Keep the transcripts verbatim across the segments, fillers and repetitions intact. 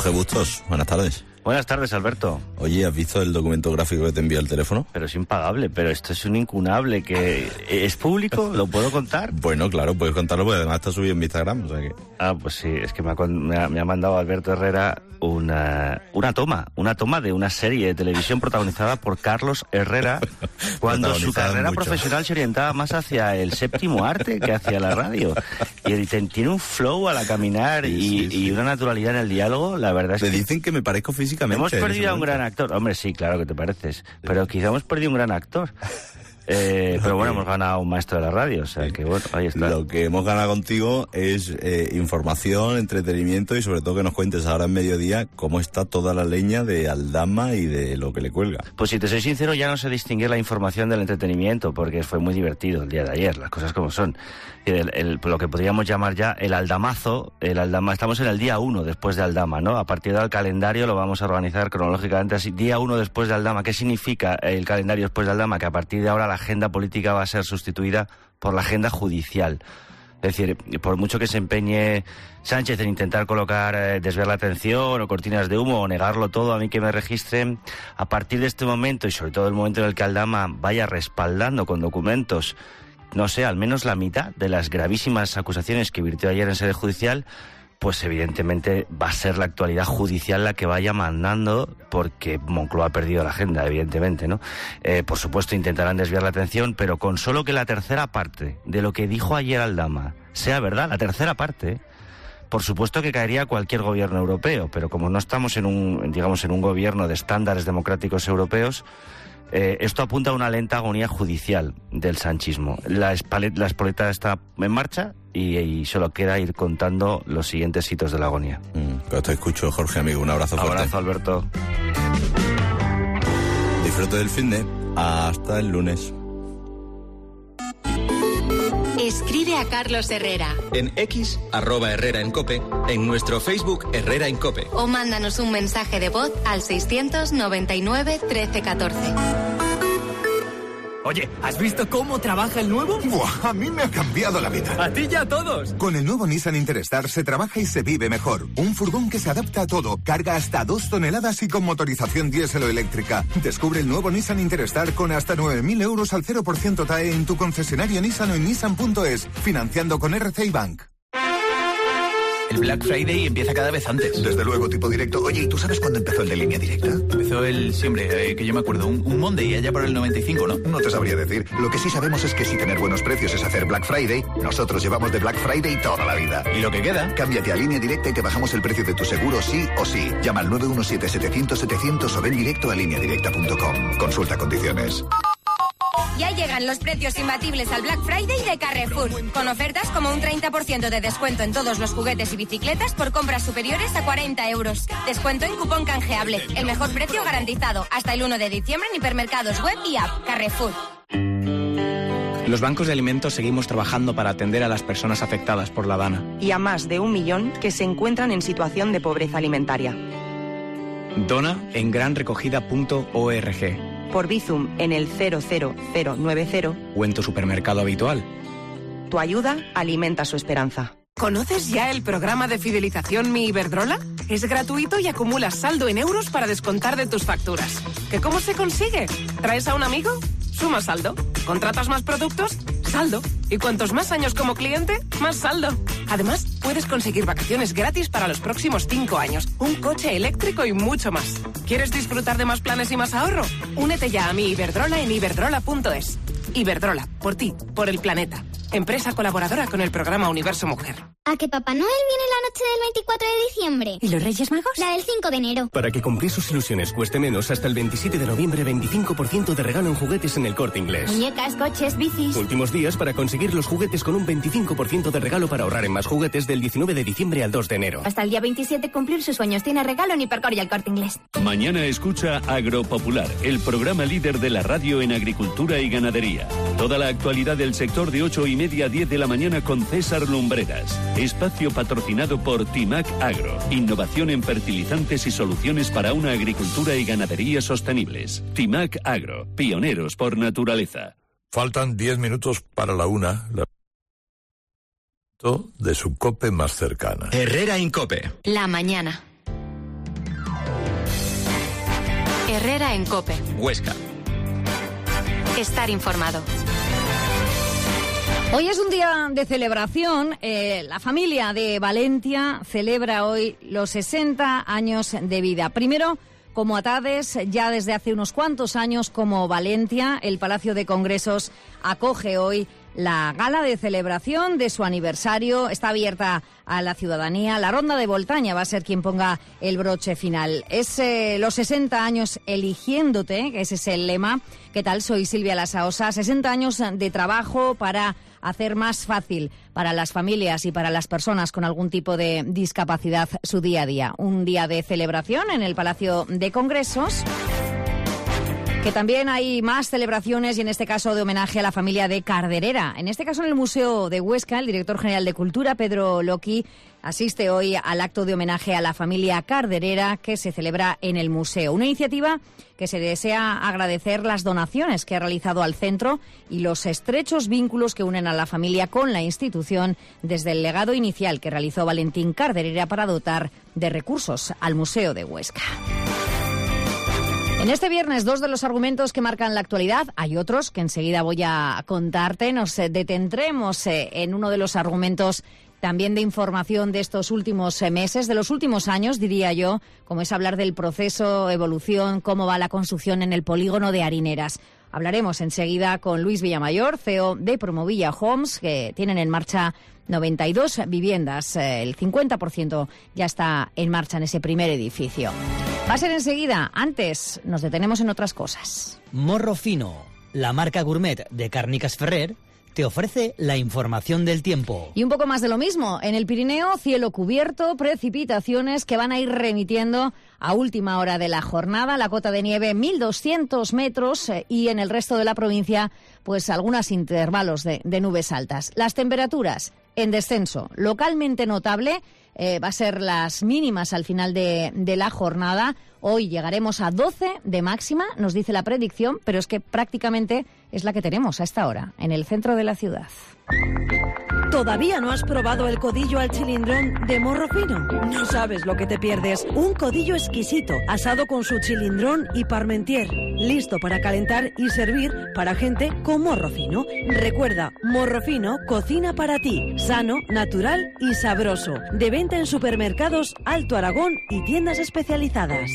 Jorge Bustos, buenas tardes. Buenas tardes, Alberto. Oye, ¿has visto el documento gráfico que te envió el teléfono? Pero es impagable, pero esto es un incunable que... ¿Es público? ¿Lo puedo contar? Bueno, claro, puedes contarlo porque además está subido en mi Instagram, o sea que... Ah, pues sí, es que me ha, me ha, me ha mandado Alberto Herrera una, una toma, una toma de una serie de televisión protagonizada por Carlos Herrera, cuando su carrera mucho. profesional se orientaba más hacia el séptimo arte que hacia la radio. Y tiene un flow al caminar sí, y, sí, sí. y una naturalidad en el diálogo, la verdad es me que... Me dicen que me parezco físicamente. Hemos perdido a un gran actor. Hombre, sí, claro que te pareces. Pero quizá hemos perdido un gran actor. Eh, pero bueno, hemos ganado un maestro de la radio, o sea que bueno, ahí está. Lo que hemos ganado contigo es eh, información, entretenimiento y sobre todo que nos cuentes ahora en mediodía cómo está toda la leña de Aldama y de lo que le cuelga. Pues si te soy sincero, ya no sé distinguir la información del entretenimiento porque fue muy divertido el día de ayer, las cosas como son. El, el, lo que podríamos llamar ya el aldamazo, el aldama, estamos en el día uno después de Aldama, ¿no? A partir del calendario lo vamos a organizar cronológicamente así, día uno después de Aldama. ¿Qué significa el calendario después de Aldama? Que a partir de ahora la agenda política va a ser sustituida por la agenda judicial. Es decir, por mucho que se empeñe Sánchez en intentar colocar, eh, desviar la atención o cortinas de humo o negarlo todo, a mí que me registren, a partir de este momento y sobre todo el momento en el que Aldama vaya respaldando con documentos, no sé, al menos la mitad de las gravísimas acusaciones que virtió ayer en sede judicial, pues evidentemente va a ser la actualidad judicial la que vaya mandando, porque Moncloa ha perdido la agenda, evidentemente, ¿no? Eh, por supuesto intentarán desviar la atención, pero con solo que la tercera parte de lo que dijo ayer Aldama sea verdad, la tercera parte, por supuesto que caería cualquier gobierno europeo, pero como no estamos en un, digamos, en un gobierno de estándares democráticos europeos, Eh, esto apunta a una lenta agonía judicial del sanchismo. La, espalet, la espoleta está en marcha y, y solo queda ir contando los siguientes hitos de la agonía. Mm, pero te escucho, Jorge, amigo. Un abrazo fuerte. Abrazo, Alberto. Disfrute del finde. Hasta el lunes. Escribe a Carlos Herrera. En X, arroba Herrera en Cope, en nuestro Facebook Herrera en Cope. O mándanos un mensaje de voz al seiscientos noventa y nueve trece catorce. Oye, ¿has visto cómo trabaja el nuevo? ¡Buah! A mí me ha cambiado la vida. ¡A ti y a todos! Con el nuevo Nissan Interstar se trabaja y se vive mejor. Un furgón que se adapta a todo, carga hasta dos toneladas y con motorización diésel o eléctrica. Descubre el nuevo Nissan Interstar con hasta nueve mil euros al cero por ciento T A E en tu concesionario Nissan o en nissan punto es, financiando con R C I Bank. El Black Friday empieza cada vez antes. Desde luego, tipo directo. Oye, ¿y tú sabes cuándo empezó el de Línea Directa? Empezó el, siempre, eh, que yo me acuerdo, un, un Monday allá por el noventa y cinco, ¿no? No te sabría decir. Lo que sí sabemos es que si tener buenos precios es hacer Black Friday, nosotros llevamos de Black Friday toda la vida. ¿Y lo que queda? Cámbiate a Línea Directa y te bajamos el precio de tu seguro sí o sí. Llama al nueve uno siete, setecientos, setecientos o ven directo a línea directa punto com. Consulta condiciones. Ya llegan los precios imbatibles al Black Friday de Carrefour, con ofertas como un treinta por ciento de descuento en todos los juguetes y bicicletas por compras superiores a cuarenta euros. Descuento en cupón canjeable, el mejor precio garantizado. Hasta el uno de diciembre en hipermercados web y app. Carrefour. Los bancos de alimentos seguimos trabajando para atender a las personas afectadas por la DANA. Y a más de un millón que se encuentran en situación de pobreza alimentaria. Dona en gran recogida punto org. Por Bizum en el cero cero cero nueve cero o en tu supermercado habitual. Tu ayuda alimenta su esperanza. ¿Conoces ya el programa de fidelización Mi Iberdrola? Es gratuito y acumulas saldo en euros para descontar de tus facturas. ¿Que cómo se consigue? ¿Traes a un amigo? Suma saldo. ¿Contratas más productos? Saldo. Y cuantos más años como cliente, más saldo. Además, puedes conseguir vacaciones gratis para los próximos cinco años, un coche eléctrico y mucho más. ¿Quieres disfrutar de más planes y más ahorro? Únete ya a Mi Iberdrola en iberdrola punto es. Iberdrola, por ti, por el planeta. Empresa colaboradora con el programa Universo Mujer. ¿A que Papá Noel viene la noche del veinticuatro de diciembre? ¿Y los Reyes Magos? La del cinco de enero. Para que cumplir sus ilusiones cueste menos, hasta el veintisiete de noviembre, veinticinco por ciento de regalo en juguetes en El Corte Inglés. Muñecas, coches, bicis. Últimos días para conseguir los juguetes con un veinticinco por ciento de regalo para ahorrar en más juguetes del diecinueve de diciembre al dos de enero. Hasta el día veintisiete cumplir sus sueños tiene regalo en Hipercor y El Corte Inglés. Mañana escucha Agropopular, el programa líder de la radio en agricultura y ganadería. Toda la actualidad del sector de ocho y media a diez de la mañana con César Lumbreras. Espacio patrocinado por Timac Agro. Innovación en fertilizantes y soluciones para una agricultura y ganadería sostenibles. Timac Agro. Pioneros por naturaleza. Faltan diez minutos para la una. La... de su COPE más cercana. Herrera en COPE. La mañana. Herrera en COPE. Huesca. Estar informado. Hoy es un día de celebración. Eh, la familia de Valentia celebra hoy los sesenta años de vida. Primero, como Atades, ya desde hace unos cuantos años como Valentia, el Palacio de Congresos acoge hoy la gala de celebración de su aniversario. Está abierta a la ciudadanía. La Ronda de Voltaña va a ser quien ponga el broche final. Es eh, los sesenta años eligiéndote, que ese es el lema. ¿Qué tal? Soy Silvia Lasaosa. sesenta años de trabajo para hacer más fácil para las familias y para las personas con algún tipo de discapacidad su día a día. Un día de celebración en el Palacio de Congresos. Que también hay más celebraciones y en este caso de homenaje a la familia de Carderera. En este caso en el Museo de Huesca, el director general de Cultura, Pedro Loqui, asiste hoy al acto de homenaje a la familia Carderera que se celebra en el museo. Una iniciativa que se desea agradecer las donaciones que ha realizado al centro y los estrechos vínculos que unen a la familia con la institución desde el legado inicial que realizó Valentín Carderera para dotar de recursos al Museo de Huesca. En este viernes, dos de los argumentos que marcan la actualidad, hay otros que enseguida voy a contarte. Nos detendremos en uno de los argumentos también de información de estos últimos meses, de los últimos años, diría yo, como es hablar del proceso, evolución, cómo va la construcción en el polígono de Harineras. Hablaremos enseguida con Luis Villamayor, C E O de Promovilla Homes, que tienen en marcha noventa y dos viviendas. El cincuenta por ciento ya está en marcha en ese primer edificio. Va a ser enseguida. Antes nos detenemos en otras cosas. Morro Fino, la marca gourmet de Càrniques Ferrer, te ofrece la información del tiempo. Y un poco más de lo mismo. En el Pirineo, cielo cubierto, precipitaciones que van a ir remitiendo a última hora de la jornada. La cota de nieve mil doscientos metros eh, y en el resto de la provincia, pues algunos intervalos de, de nubes altas. Las temperaturas en descenso, localmente notable. Eh, va a ser las mínimas al final de, de la jornada. Hoy llegaremos a doce de máxima, nos dice la predicción, pero es que prácticamente es la que tenemos a esta hora, en el centro de la ciudad. ¿Todavía no has probado el codillo al chilindrón de Morro Fino? No sabes lo que te pierdes. Un codillo exquisito, asado con su chilindrón y parmentier, listo para calentar y servir para gente con morro fino. Recuerda, Morro Fino cocina para ti, sano, natural y sabroso. De venta en supermercados Alto Aragón y tiendas especializadas.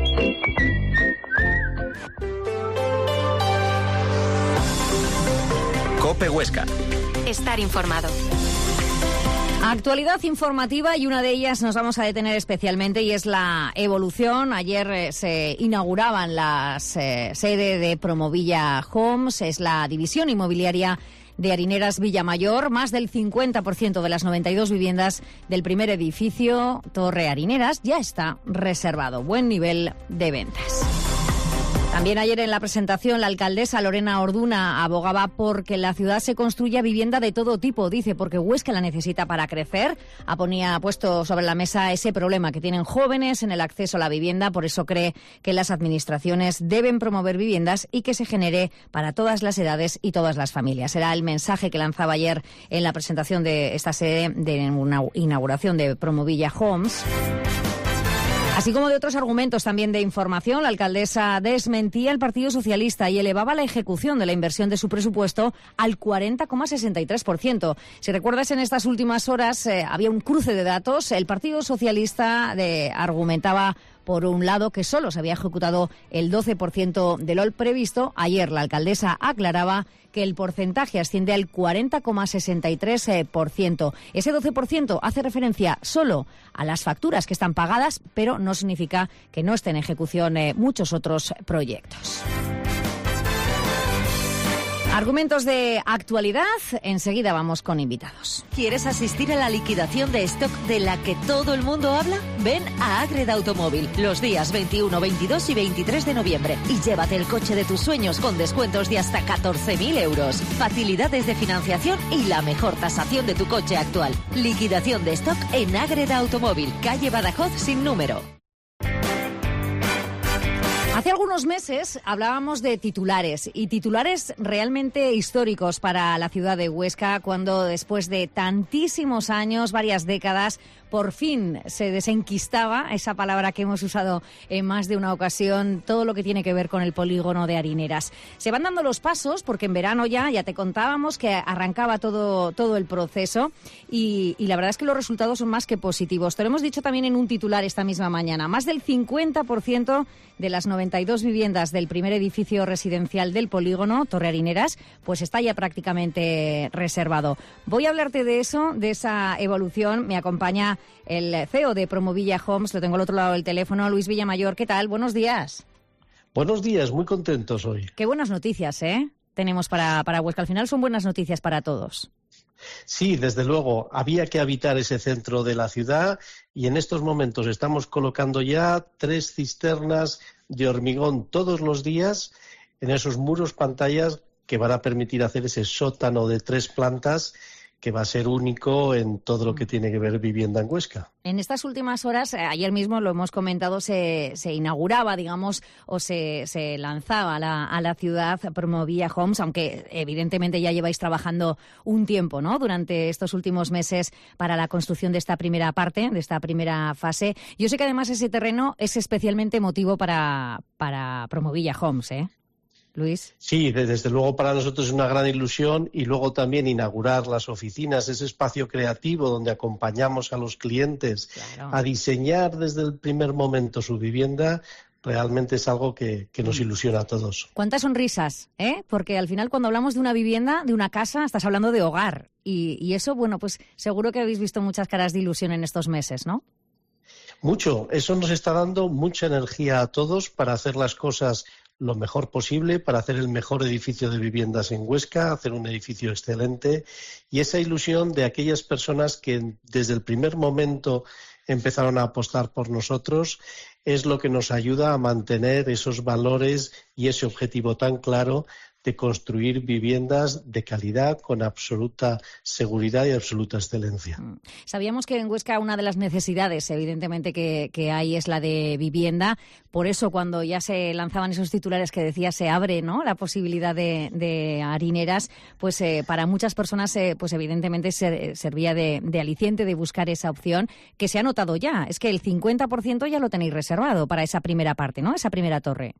COPE Huesca. Estar informado. Actualidad informativa y una de ellas nos vamos a detener especialmente y es la evolución. Ayer eh, se inauguraban las eh, sede de Promovilla Homes, es la división inmobiliaria de Harineras Villamayor. Más del cincuenta por ciento de las noventa y dos viviendas del primer edificio Torre Harineras ya está reservado. Buen nivel de ventas. También ayer en la presentación la alcaldesa Lorena Orduna abogaba porque la ciudad se construya vivienda de todo tipo, dice, porque Huesca la necesita para crecer. Ha, ponía, ha puesto sobre la mesa ese problema que tienen jóvenes en el acceso a la vivienda, por eso cree que las administraciones deben promover viviendas y que se genere para todas las edades y todas las familias. Era el mensaje que lanzaba ayer en la presentación de esta sede de una inauguración de Promovilla Homes. Así como de otros argumentos también de información, la alcaldesa desmentía al Partido Socialista y elevaba la ejecución de la inversión de su presupuesto al cuarenta coma sesenta y tres por ciento. Si recuerdas, en estas últimas horas eh, había un cruce de datos. El Partido Socialista de, argumentaba, por un lado, que solo se había ejecutado el doce por ciento de lo previsto. Ayer la alcaldesa aclaraba que el porcentaje asciende al cuarenta coma sesenta y tres por ciento. Ese doce por ciento hace referencia solo a las facturas que están pagadas, pero no significa que no estén en ejecución eh, muchos otros proyectos. Argumentos de actualidad, enseguida vamos con invitados. ¿Quieres asistir a la liquidación de stock de la que todo el mundo habla? Ven a Ágreda Automóvil los días veintiuno, veintidós y veintitrés de noviembre y llévate el coche de tus sueños con descuentos de hasta catorce mil euros, facilidades de financiación y la mejor tasación de tu coche actual. Liquidación de stock en Ágreda Automóvil, calle Badajoz sin número. Hace algunos meses hablábamos de titulares y titulares realmente históricos para la ciudad de Huesca, cuando después de tantísimos años, varias décadas, por fin se desenquistaba esa palabra que hemos usado en más de una ocasión, todo lo que tiene que ver con el polígono de Harineras. Se van dando los pasos porque en verano ya, ya te contábamos que arrancaba todo, todo el proceso y, y la verdad es que los resultados son más que positivos. Te lo hemos dicho también en un titular esta misma mañana. Más del cincuenta por ciento de las noventa y dos viviendas del primer edificio residencial del polígono, Torre Harineras, pues está ya prácticamente reservado. Voy a hablarte de eso, de esa evolución. Me acompaña el C E O de Promovilla Homes, lo tengo al otro lado del teléfono, Luis Villamayor. ¿Qué tal? Buenos días. Buenos días, muy contentos hoy. Qué buenas noticias, ¿eh? Tenemos para, para Huesca. Al final son buenas noticias para todos. Sí, desde luego, había que habitar ese centro de la ciudad y en estos momentos estamos colocando ya tres cisternas de hormigón todos los días en esos muros pantallas que van a permitir hacer ese sótano de tres plantas que va a ser único en todo lo que tiene que ver vivienda en Huesca. En estas últimas horas, ayer mismo lo hemos comentado, se, se inauguraba, digamos, o se, se lanzaba a la, a la ciudad Promovilla Homes, aunque evidentemente ya lleváis trabajando un tiempo, ¿no?, durante estos últimos meses para la construcción de esta primera parte, de esta primera fase. Yo sé que además ese terreno es especialmente motivo para, para Promovilla Homes, ¿eh? Luis. Sí, desde luego para nosotros es una gran ilusión y luego también inaugurar las oficinas, ese espacio creativo donde acompañamos a los clientes claro. a diseñar desde el primer momento su vivienda, realmente es algo que, que nos ilusiona a todos. ¿Cuántas sonrisas? ¿eh? Porque al final cuando hablamos de una vivienda, de una casa, estás hablando de hogar y, y eso, bueno, pues seguro que habéis visto muchas caras de ilusión en estos meses, ¿no? Mucho, eso nos está dando mucha energía a todos para hacer las cosas lo mejor posible, para hacer el mejor edificio de viviendas en Huesca, hacer un edificio excelente y esa ilusión de aquellas personas que desde el primer momento empezaron a apostar por nosotros es lo que nos ayuda a mantener esos valores y ese objetivo tan claro de construir viviendas de calidad con absoluta seguridad y absoluta excelencia. Sabíamos que en Huesca una de las necesidades, evidentemente, que, que hay es la de vivienda. Por eso, cuando ya se lanzaban esos titulares que decía se abre, ¿no?, la posibilidad de, de harineras, pues eh, para muchas personas, eh, pues evidentemente ser, servía de, de aliciente de buscar esa opción que se ha notado ya. Es que el cincuenta por ciento ya lo tenéis reservado para esa primera parte, ¿no?, esa primera torre.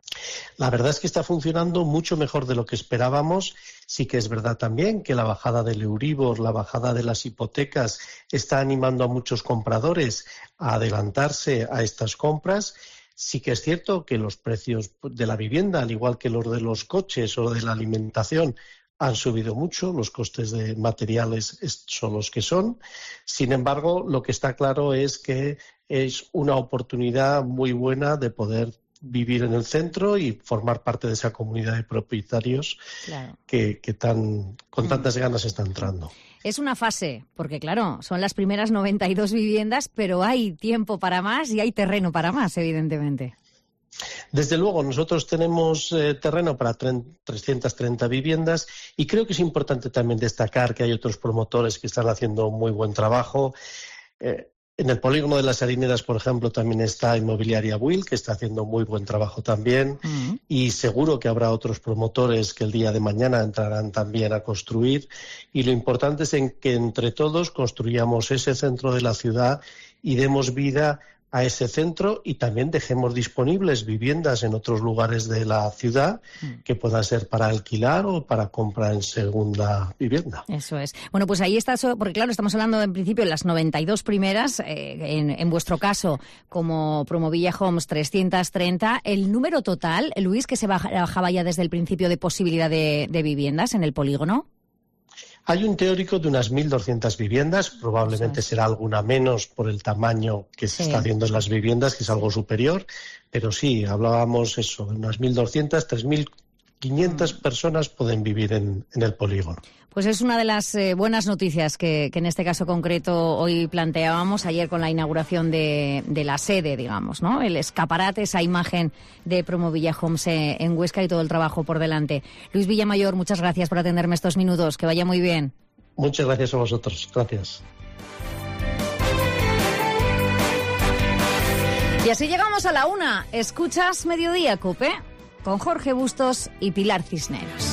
La verdad es que está funcionando mucho mejor de lo que esperábamos. Sí que es verdad también que la bajada del Euribor, la bajada de las hipotecas está animando a muchos compradores a adelantarse a estas compras. Sí que es cierto que los precios de la vivienda, al igual que los de los coches o de la alimentación, han subido mucho, los costes de materiales son los que son. Sin embargo, lo que está claro es que es una oportunidad muy buena de poder vivir en el centro y formar parte de esa comunidad de propietarios claro. que, que tan, con tantas ganas está entrando. Es una fase, porque claro, son las primeras noventa y dos viviendas, pero hay tiempo para más y hay terreno para más, evidentemente. Desde luego, nosotros tenemos eh, terreno para trescientas treinta viviendas y creo que es importante también destacar que hay otros promotores que están haciendo muy buen trabajo. Eh, En el polígono de las Harineras, por ejemplo, también está Inmobiliaria Will, que está haciendo muy buen trabajo también. Uh-huh. Y seguro que habrá otros promotores que el día de mañana entrarán también a construir. Y lo importante es en que entre todos construyamos ese centro de la ciudad y demos vida a ese centro y también dejemos disponibles viviendas en otros lugares de la ciudad que puedan ser para alquilar o para compra en segunda vivienda. Eso es. Bueno, pues ahí está, porque claro, estamos hablando en principio de las noventa y dos primeras, eh, en, en vuestro caso, como Promovilla Homes, trescientas treinta. El número total, Luis, que se bajaba ya desde el principio de posibilidad de, de viviendas en el polígono. Hay un teórico de unas mil doscientas viviendas, probablemente será alguna menos por el tamaño que se sí. está haciendo en las viviendas, que es algo superior, pero sí, hablábamos eso, de unas mil doscientas, tres mil quinientas mm. personas pueden vivir en, en el polígono. Pues es una de las eh, buenas noticias que, que en este caso concreto hoy planteábamos ayer con la inauguración de, de la sede, digamos, ¿no? El escaparate, esa imagen de Promovilla Homes en Huesca y todo el trabajo por delante. Luis Villamayor, muchas gracias por atenderme estos minutos. Que vaya muy bien. Muchas gracias a vosotros. Gracias. Y así llegamos a la una. Escuchas Mediodía, Cope, con Jorge Bustos y Pilar Cisneros.